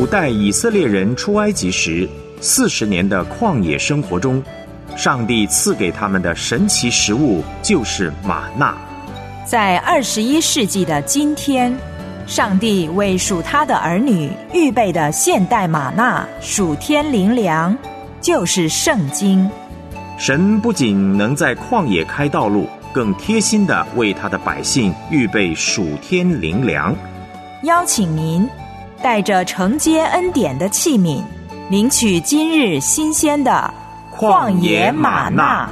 古代以色列人出埃及时40年的旷野生活中，上帝赐给他们的神奇食物就是玛纳。 在21世纪的今天，上帝为属他的儿女预备的现代玛纳属天灵粮，就是圣经。 神不仅能在旷野开道路，更贴心地为他的百姓预备属天灵粮。 邀请您带着承接恩典的器皿，领取今日新鲜的旷野玛纳。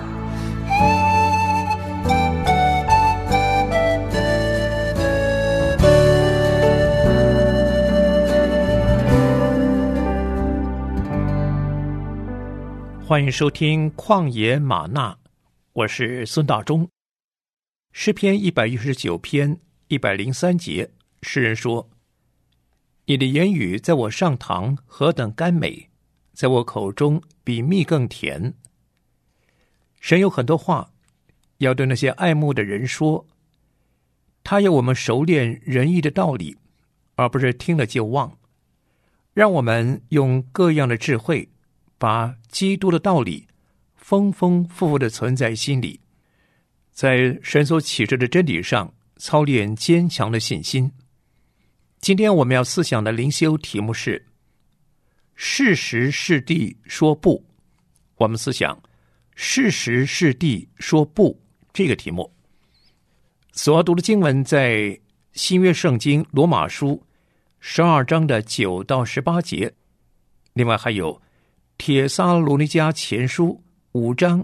欢迎收听旷野玛纳，我是孙大中。诗篇119篇103节，诗人说：你的言语在我上膛何等甘美，在我口中比蜜更甜。神有很多话要对那些爱慕的人说，他要我们熟练仁义的道理，而不是听了就忘。让我们用各样的智慧，把基督的道理丰丰富富地存在心里，在神所启示的真理上操练坚强的信心。今天我们要思想的灵修题目是是时是地说不。我们思想是时是地说不这个题目。所要读的经文在新约圣经罗马书12章的9到18节，另外还有帖撒罗尼迦前书5章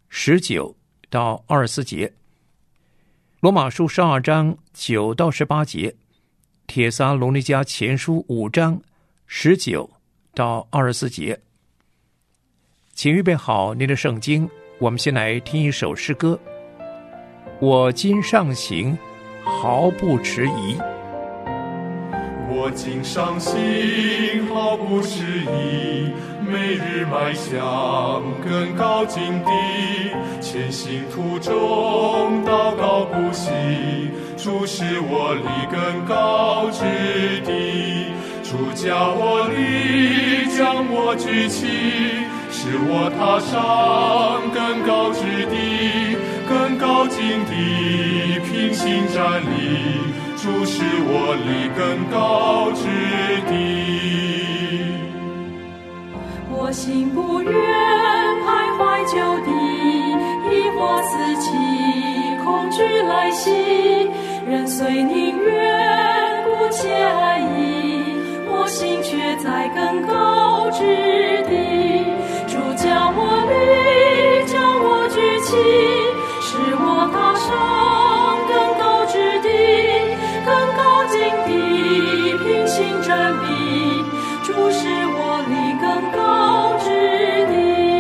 19到24节。罗马书12章9到18节，帖撒罗尼迦前书5章19到24节。请预备好您的圣经，我们先来听一首诗歌。我今上行，毫不迟疑。 我今上行，毫不迟疑，每日迈向更高境地，前行途中祷告不息，主使我立更高之地，主叫我立，将我举起，使我踏上更高之地，更高境地，平行站立，主使我立更高之地。 我心不愿徘徊就地，疑惑四起，恐惧来袭，人虽宁愿姑且安逸，我心却在更高之地。主叫我立，将我举起，使我踏上更高之地，更高境地，平行站立，主使我立更高之地。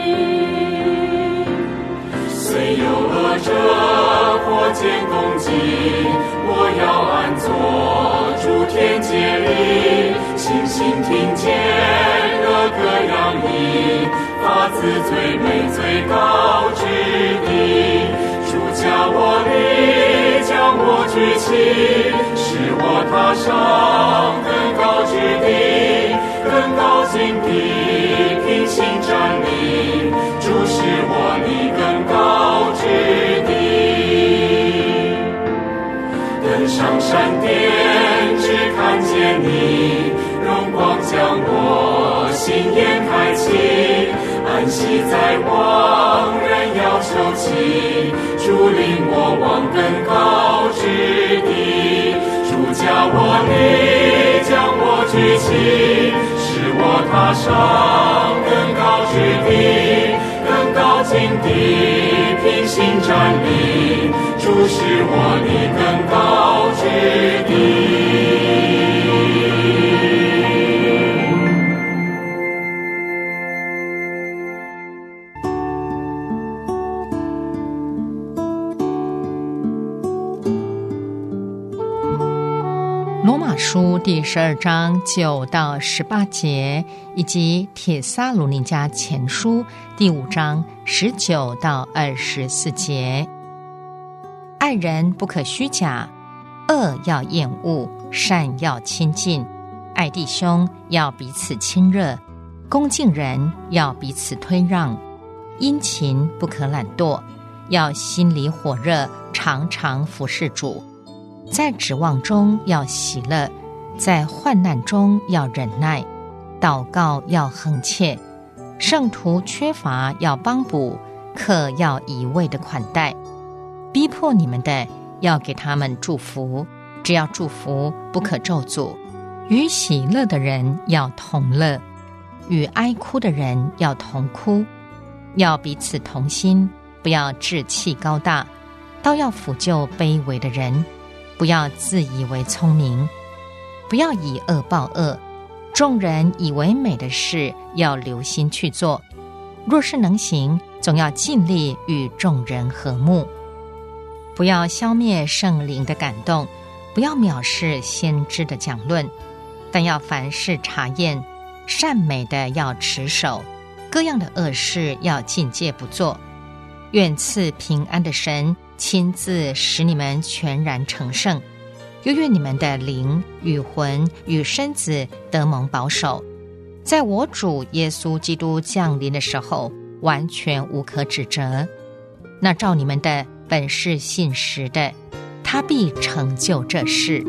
虽有恶者火箭攻击，我要安坐诸天界里，星星听见乐歌洋溢，发自最美最高之地。主叫我立，将我举起，使我踏上更高之地，更高境地，平行站立，主使我立更高之地。登上山巅，只看见你，荣光将我心眼开启，安息在望，人要求起，主领我往更高之地。主叫我立，将我举起，使我踏上更高之地，更高境地，平行站立，主使我立更高之地。 罗马书第12章9到18节，以及帖撒罗尼迦前书第5章19到24节。爱人不可虚假，恶要厌恶，善要亲近， 爱弟兄要彼此亲热，恭敬人要彼此推让，殷勤不可懒惰，要心里火热，常常服侍主。在指望中要喜乐，在患难中要忍耐，祷告要恒切，圣徒缺乏要帮补，客要一味的款待。逼迫你们的要给他们祝福，只要祝福，不可咒诅。与喜乐的人要同乐，与哀哭的人要同哭。要彼此同心，不要志气高大，倒要抚救卑微的人。不要自以为聪明，不要以恶报恶。众人以为美的事，要留心去做。若是能行，总要尽力与众人和睦。不要消灭圣灵的感动，不要藐视先知的讲论，但要凡事查验，善美的要持守，各样的恶事要禁戒不做。愿赐平安的神亲自使你们全然成圣，又愿你们的灵与魂与身子得蒙保守，在我主耶稣基督降临的时候完全无可指责。那照你们的本是信实的，他必成就这事。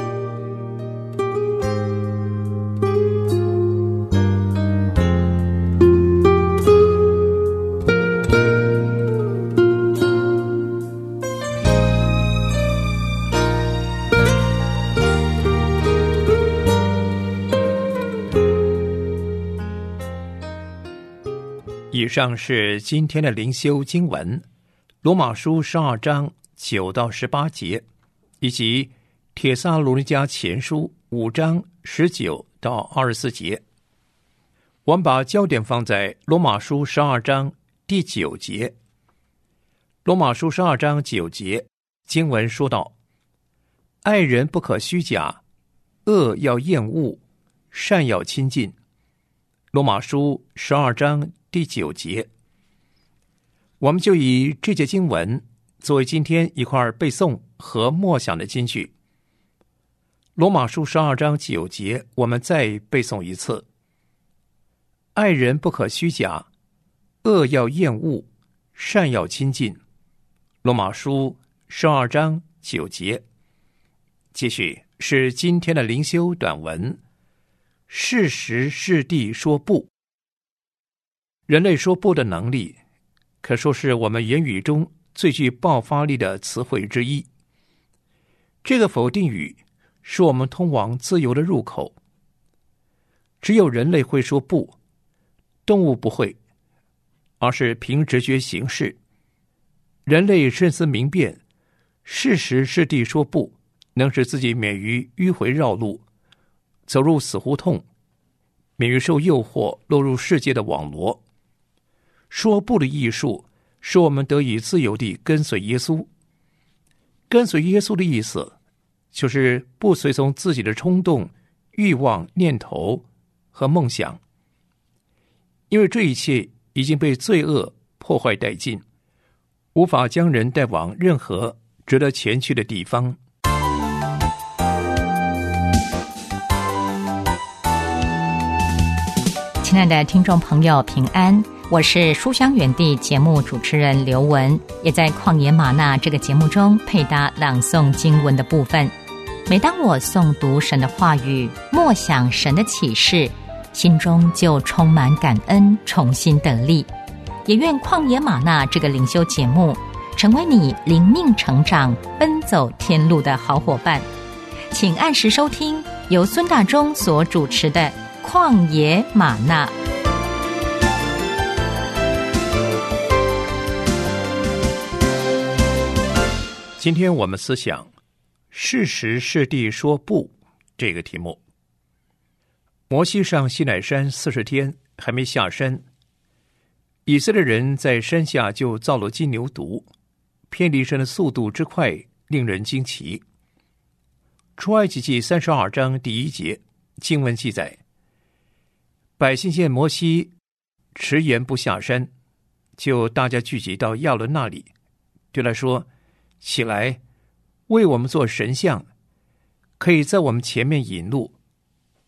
以上是今天的灵修经文，罗马书12章9到18节，以及帖撒罗尼迦前书5章19到24节。我们把焦点放在罗马书12章第9节。罗马书12章9节经文说道：爱人不可虚假，恶要厌恶，善要亲近。罗马书12章第9节，我们就以这节经文作为今天一块背诵和默想的金句。罗马书12章9节，我们再背诵一次：爱人不可虚假，恶要厌恶，善要亲近。罗马书12章9节。继续是今天的灵修短文，是时是地说不。人类说不的能力，可说是我们言语中最具爆发力的词汇之一。这个否定语是我们通往自由的入口。只有人类会说不，动物不会，而是凭直觉行事。人类深思明辨，是时是地说不，能使自己免于迂回绕路，走入死胡同，免于受诱惑落入世界的网罗。说不的艺术使我们得以自由地跟随耶稣。跟随耶稣的意思就是不随从自己的冲动、欲望、念头和梦想，因为这一切已经被罪恶破坏殆尽，无法将人带往任何值得前去的地方。 亲爱的听众朋友，平安，我是书香园地节目主持人刘文，也在旷野吗哪这个节目中配搭朗诵经文的部分。每当我诵读神的话语，默想神的启示，心中就充满感恩，重新得力。也愿旷野吗哪这个灵修节目成为你灵命成长、奔走天路的好伙伴。请按时收听由孙大中所主持的旷野吗哪。 今天我们思想是时是地说不这个题目。摩西上西乃山40天还没下山，以色列人在山下就造了金牛犊，偏离神的速度之快令人惊奇。出埃及记32章第1节经文记载，百姓见摩西迟延不下山，就大家聚集到亚伦那里，对他说：起来，为我们做神像，可以在我们前面引路。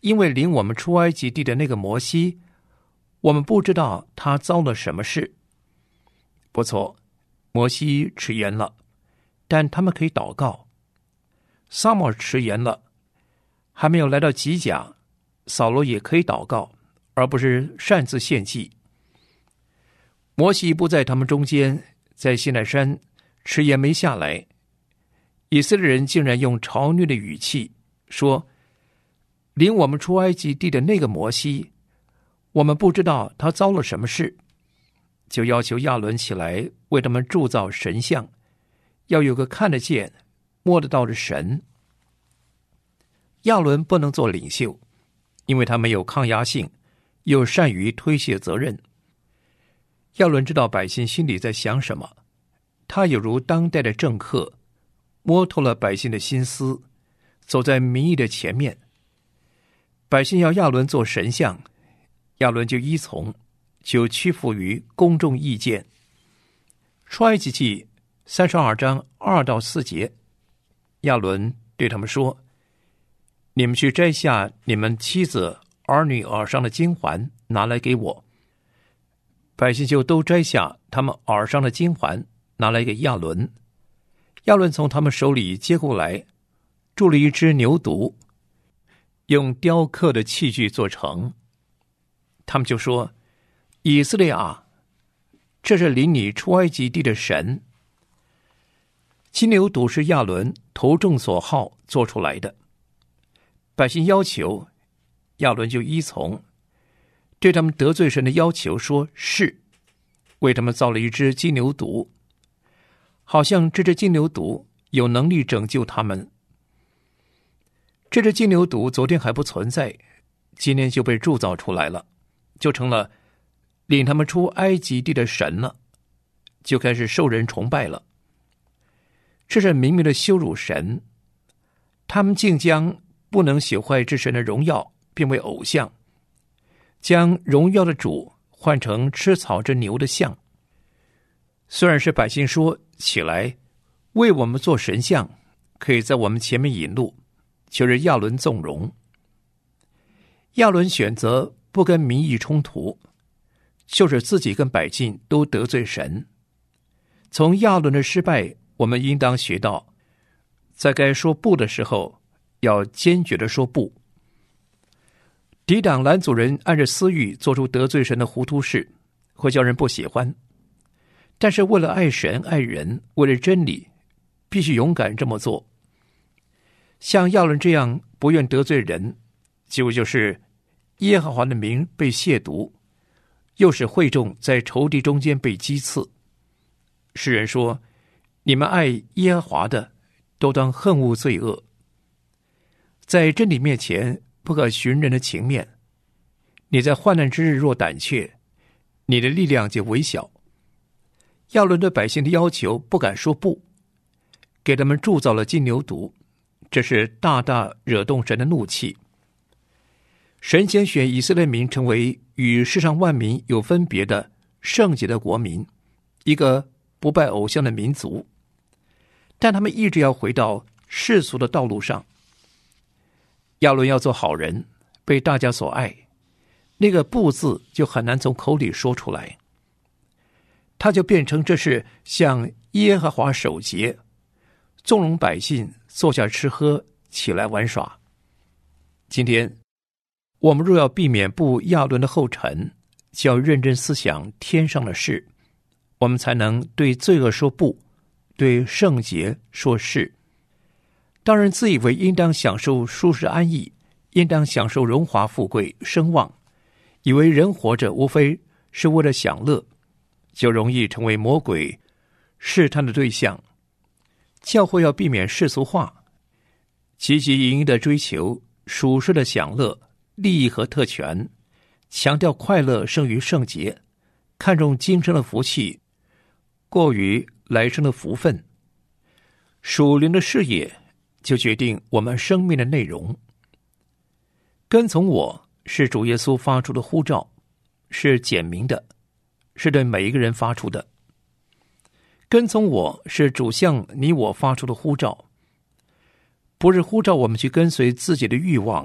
因为领我们出埃及地的那个摩西，我们不知道他遭了什么事。不错，摩西迟延了，但他们可以祷告。撒母耳迟延了，还没有来到吉甲，扫罗也可以祷告，而不是擅自献祭。摩西不在他们中间，在西奈山迟延没下来，以色列人竟然用嘲谑的语气说，领我们出埃及地的那个摩西，我们不知道他遭了什么事，就要求亚伦起来为他们铸造神像，要有个看得见摸得到的神。亚伦不能做领袖，因为他没有抗压性，又善于推卸责任。亚伦知道百姓心里在想什么，他有如当代的政客，摸透了百姓的心思，走在民意的前面。百姓要亚伦做神像，亚伦就依从，就屈服于公众意见。出埃及记32章2到4节，亚伦对他们说，你们去摘下你们妻子儿女耳上的金环，拿来给我。百姓就都摘下他们耳上的金环，拿来给亚伦。亚伦从他们手里接过来，铸了一只牛犊，用雕刻的器具做成。他们就说，以色列啊，这是领你出埃及地的神。金牛犊是亚伦投众所好做出来的。百姓要求，亚伦就依从，对他们得罪神的要求说是，为他们造了一只金牛犊，好像这只金牛犊有能力拯救他们。这只金牛犊昨天还不存在，今天就被铸造出来了，就成了领他们出埃及地的神了，就开始受人崇拜了。这是明明的羞辱神，他们竟将不能朽坏之神的荣耀变为偶像，将荣耀的主换成吃草之牛的像。虽然是百姓说起来为我们做神像，可以在我们前面引路，却是亚伦纵容。亚伦选择不跟民意冲突，就是自己跟百姓都得罪神。从亚伦的失败，我们应当学到，在该说不的时候，要坚决地说不。抵挡拦阻人按着私欲做出得罪神的糊涂事，会叫人不喜欢。但是为了爱神爱人，为了真理，必须勇敢这么做。像亚伦这样不愿得罪人，结果就是耶和华的名被亵渎，又使会众在仇敌中间被击刺。诗人说，你们爱耶和华的，都当恨恶罪恶。在真理面前不可寻人的情面，你在患难之日若胆怯，你的力量就微小。亚伦对百姓的要求不敢说不，给他们铸造了金牛犊，这是大大惹动神的怒气。神拣选以色列民成为与世上万民有分别的圣洁的国民，一个不拜偶像的民族，但他们一直要回到世俗的道路上。亚伦要做好人，被大家所爱，那个不字就很难从口里说出来，他就变成这是向耶和华守节，纵容百姓坐下吃喝，起来玩耍。今天我们若要避免步亚伦的后尘，就要认真思想天上的事，我们才能对罪恶说不，对圣洁说是。当然自以为应当享受舒适安逸，应当享受荣华富贵声望，以为人活着无非是为了享乐，就容易成为魔鬼试探的对象。教会要避免世俗化，积极营营的追求属世的享乐、利益和特权，强调快乐胜于圣洁，看重今生的福气过于来生的福分。属灵的视野就决定我们生命的内容。跟从我是主耶稣发出的呼召，是简明的，是对每一个人发出的。跟从我是主向你我发出的呼召，不是呼召我们去跟随自己的欲望，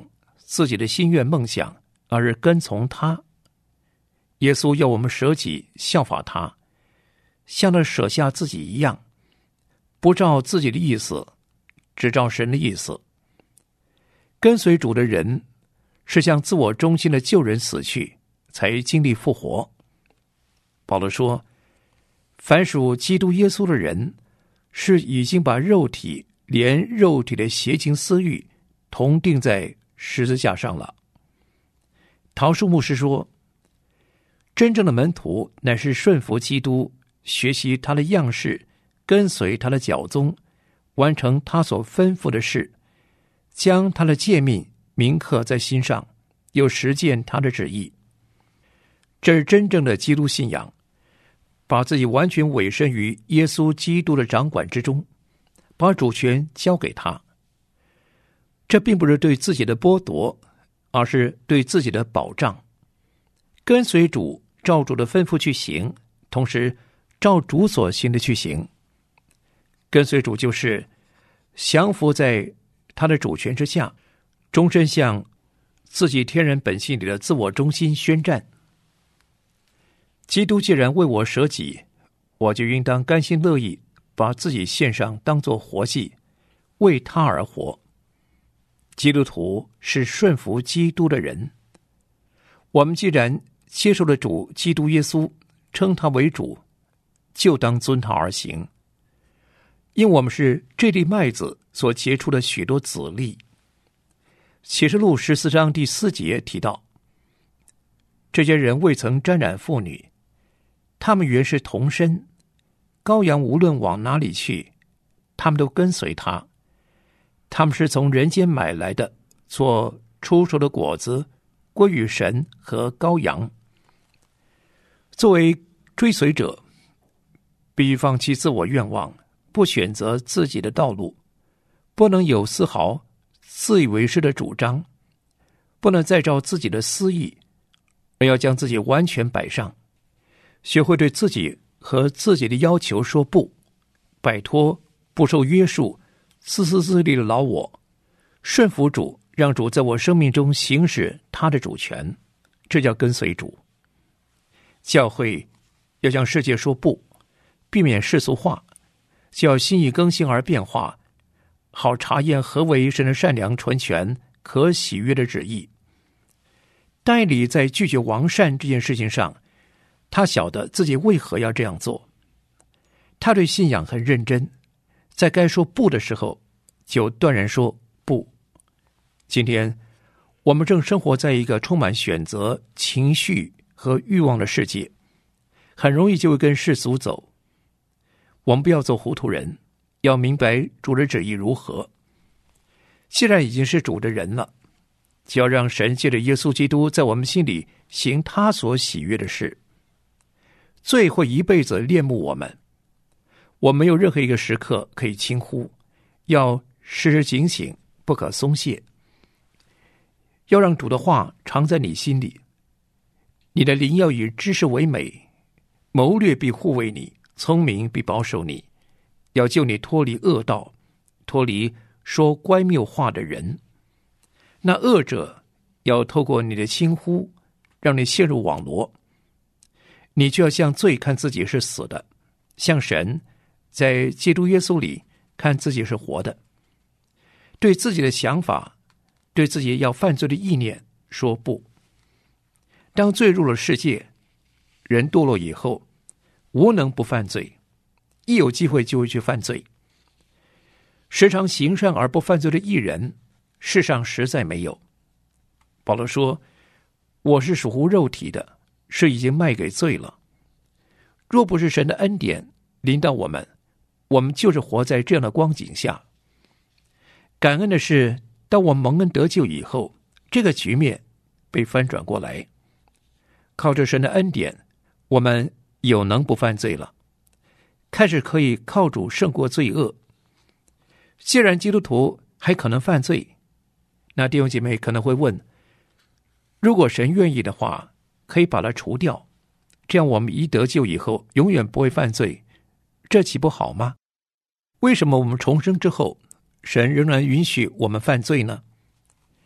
自己的心愿梦想，而是跟从他。耶稣要我们舍己效法他，像他舍下自己一样，不照自己的意思，只照神的意思。跟随主的人是向自我中心的旧人死去，才经历复活。保罗说，凡属基督耶稣的人，是已经把肉体连肉体的邪情私欲同钉在十字架上了。陶树牧师说，真正的门徒乃是顺服基督，学习他的样式，跟随他的脚踪，完成他所吩咐的事，将他的诫命铭刻在心上，又实践他的旨意。这是真正的基督信仰，把自己完全委身于耶稣基督的掌管之中，把主权交给他。这并不是对自己的剥夺，而是对自己的保障。跟随主，照主的吩咐去行，同时照主所行的去行。跟随主就是降服在他的主权之下，终身向自己天然本性里的自我中心宣战。基督既然为我舍己，我就应当甘心乐意把自己献上，当作活祭，为他而活。基督徒是顺服基督的人。我们既然接受了主基督耶稣，称他为主，就当遵他而行，因我们是这粒麦子所结出的许多子粒。启示录14章第4节提到，这些人未曾沾染妇女，他们原是同身，羔羊无论往哪里去，他们都跟随他。他们是从人间买来的，所出熟的果子归于神和羔羊。作为追随者，必须放弃自我愿望，不选择自己的道路，不能有丝毫自以为是的主张，不能再照自己的私意，而要将自己完全摆上，学会对自己和自己的要求说不，摆脱不受约束自私自利的老我，顺服主，让主在我生命中行使他的主权，这叫跟随主。教会要向世界说不，避免世俗化，就要心意更新而变化，好察验何为神的善良、纯全、可喜悦的旨意。但以理在拒绝王善这件事情上，他晓得自己为何要这样做。他对信仰很认真，在该说不的时候，就断然说不。今天，我们正生活在一个充满选择、情绪和欲望的世界，很容易就会跟世俗走。我们不要做糊涂人，要明白主的旨意如何。既然已经是主的人了，就要让神借着耶稣基督在我们心里行他所喜悦的事。罪会一辈子恋慕我们，我没有任何一个时刻可以轻忽，要时时警醒，不可松懈。要让主的话常在你心里，你的灵要以知识为美，谋略必护卫你，聪明必保守你，要救你脱离恶道，脱离说乖谬话的人。那恶者要透过你的轻忽，让你陷入网罗。你就要向罪看自己是死的，向神在基督耶稣里看自己是活的。对自己的想法，对自己要犯罪的意念说不。当罪入了世界，人堕落以后，无能不犯罪，一有机会就会去犯罪。时常行善而不犯罪的义人，世上实在没有。保罗说，我是属乎肉体的，是已经卖给罪了。若不是神的恩典临到我们，我们就是活在这样的光景下。感恩的是，当我们蒙恩得救以后，这个局面被翻转过来。靠着神的恩典，我们有能不犯罪了，开始可以靠主胜过罪恶。既然基督徒还可能犯罪，那弟兄姐妹可能会问，如果神愿意的话，可以把它除掉，这样我们一得救以后永远不会犯罪，这岂不好吗？为什么我们重生之后，神仍然允许我们犯罪呢？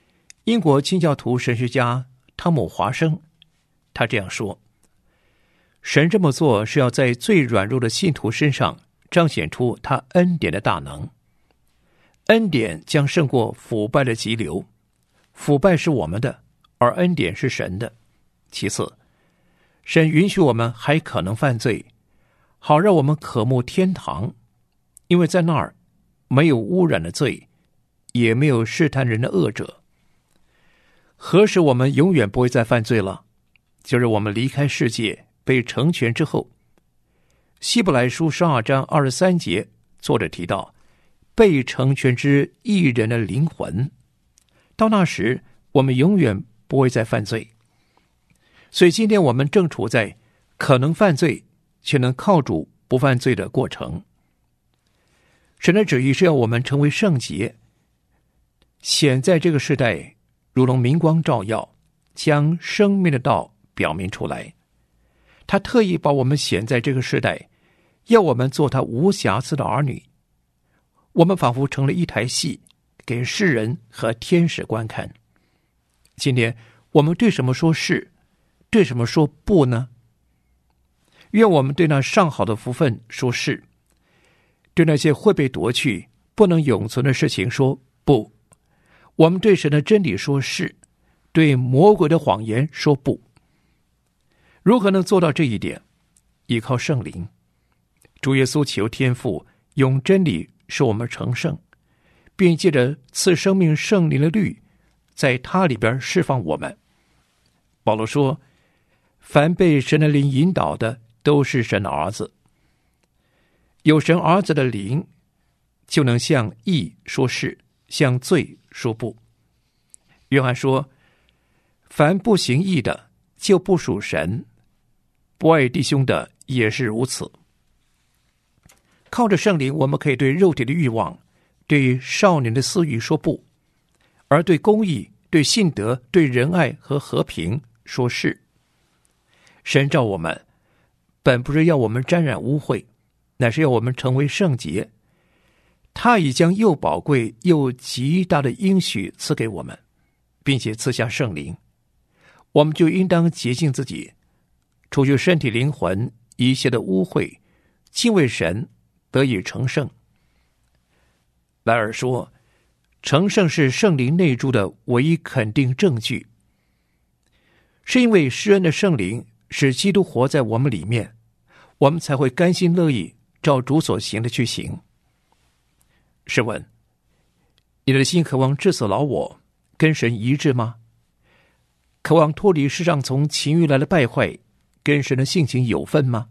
英国清教徒神学家汤姆·华生，他这样说：神这么做是要在最软弱的信徒身上彰显出他恩典的大能。恩典将胜过腐败的急流，腐败是我们的，而恩典是神的。其次，神允许我们还可能犯罪，好让我们渴慕天堂，因为在那儿没有污染的罪，也没有试探人的恶者。何时我们永远不会再犯罪了？就是我们离开世界被成全之后。希伯来书12章23节，作者提到被成全之义人的灵魂，到那时我们永远不会再犯罪。所以今天我们正处在可能犯罪却能靠主不犯罪的过程。神的旨意是要我们成为圣洁，显在这个时代如同明光照耀，将生命的道表明出来。他特意把我们显在这个时代，要我们做他无瑕疵的儿女。我们仿佛成了一台戏，给世人和天使观看。今天我们对什么说是，对什么说不呢？愿我们对那上好的福分说是，对那些会被夺去、不能永存的事情说不。我们对神的真理说是，对魔鬼的谎言说不。如何能做到这一点？依靠圣灵。主耶稣求天父用真理使我们成圣，并借着赐生命圣灵的律，在他里边释放我们。保罗说，凡被神的灵引导的，都是神的儿子。有神儿子的灵，就能向义说是，向罪说不。约翰说，凡不行义的，就不属神，不爱弟兄的也是如此。靠着圣灵，我们可以对肉体的欲望、对少年的私欲说不，而对公义、对信德、对仁爱和和平说是。神召我们，本不是要我们沾染污秽，乃是要我们成为圣洁。他已将又宝贵又极大的应许赐给我们，并且赐下圣灵，我们就应当洁净自己，除去身体灵魂一切的污秽，敬畏神，得以成圣。莱尔说，成圣是圣灵内住的唯一肯定证据，是因为施恩的圣灵使基督活在我们里面，我们才会甘心乐意照主所行的去行。试问，你的心渴望治死老我，跟神一致吗？渴望脱离世上从情欲来的败坏，跟神的性情有分吗？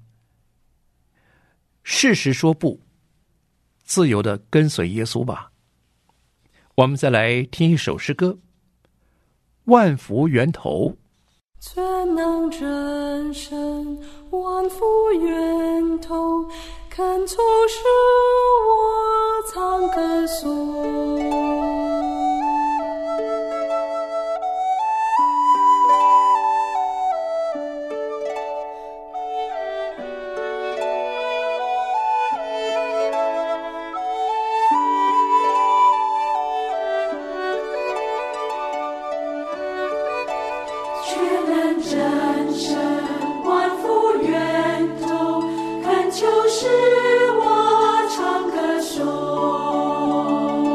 事实说不，自由的跟随耶稣吧。我们再来听一首诗歌，万福源头。 全能真神，万福源头，恳求使我常歌颂。 就是我唱歌颂。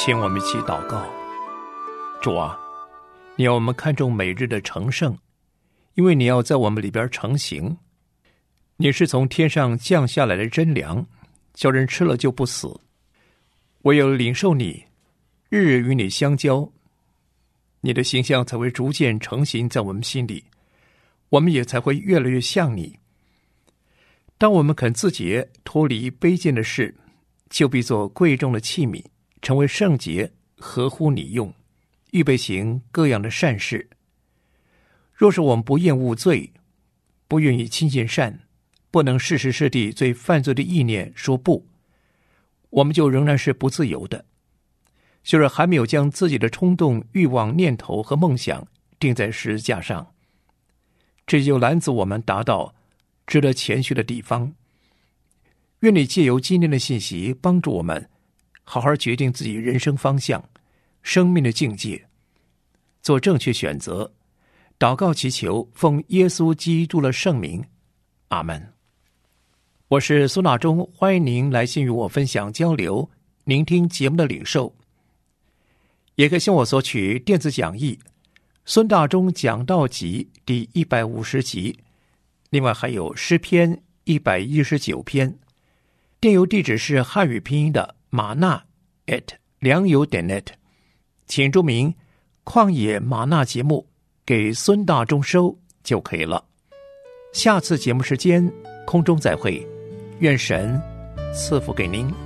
请我们一起祷告。主啊，你要我们看重每日的成圣，因为你要在我们里边成形。你是从天上降下来的真粮，叫人吃了就不死。唯有领受你，日日与你相交，你的形象才会逐渐成型在我们心里，我们也才会越来越像你。当我们肯自洁，脱离卑贱的事，就必做贵重的器皿，成为圣洁，合乎你用，预备行各样的善事。若是我们不厌恶罪，不愿意亲近善，不能适时适地对犯罪的意念说不，我们就仍然是不自由的，就是还没有将自己的冲动、欲望、念头和梦想钉在十字架上，这就拦阻我们达到值得谦虚的地方。愿你借由今天的信息帮助我们好好决定自己人生方向、生命的境界，做正确选择。祷告祈求，奉耶稣基督的圣名，阿们。我是苏纳中，欢迎您来信与我分享交流，聆听节目的领受。也可以向我索取电子讲义《孙大中讲道集》第150集，另外还有诗篇119篇。电邮地址是汉语拼音的玛纳良友.net， 请注明旷野玛纳节目给孙大中收就可以了。下次节目时间空中再会，愿神赐福给您。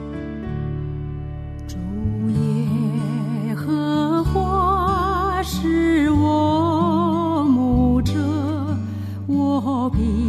主耶和华是我牧者，我必